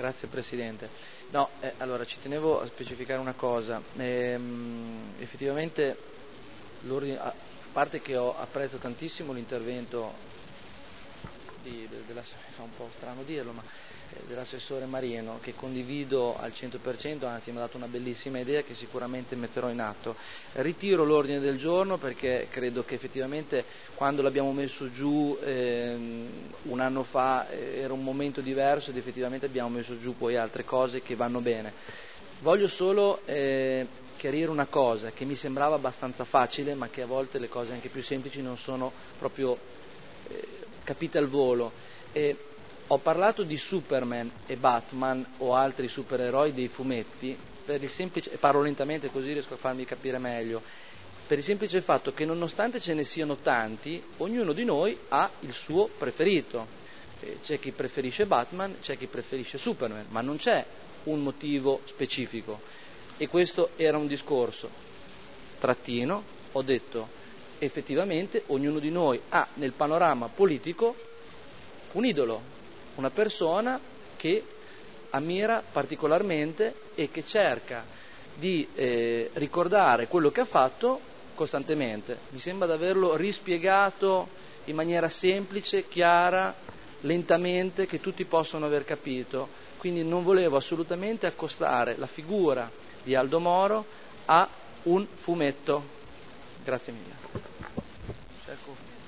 Grazie Presidente. No, allora ci tenevo a specificare una cosa. Effettivamente, a parte che apprezzo tantissimo l'intervento fa un po' strano dirlo, ma dell'assessore Marino, che condivido al 100%, anzi mi ha dato una bellissima idea che sicuramente metterò in atto. Ritiro l'ordine del giorno perché credo che effettivamente quando l'abbiamo messo giù un anno fa era un momento diverso ed effettivamente abbiamo messo giù poi altre cose che vanno bene. Voglio solo chiarire una cosa che mi sembrava abbastanza facile, ma che a volte le cose anche più semplici non sono proprio capite al volo. Ho parlato di Superman e Batman o altri supereroi dei fumetti per il semplice, parlo lentamente così riesco a farmi capire meglio, per il semplice fatto che nonostante ce ne siano tanti, ognuno di noi ha il suo preferito. C'è chi preferisce Batman, c'è chi preferisce Superman, ma non c'è un motivo specifico. E questo era un discorso. Trattino, ho detto, effettivamente ognuno di noi ha nel panorama politico un idolo, una persona che ammira particolarmente e che cerca di ricordare quello che ha fatto costantemente. Mi sembra di averlo rispiegato in maniera semplice, chiara, lentamente, che tutti possono aver capito. Quindi non volevo assolutamente accostare la figura di Aldo Moro a un fumetto. Grazie mille.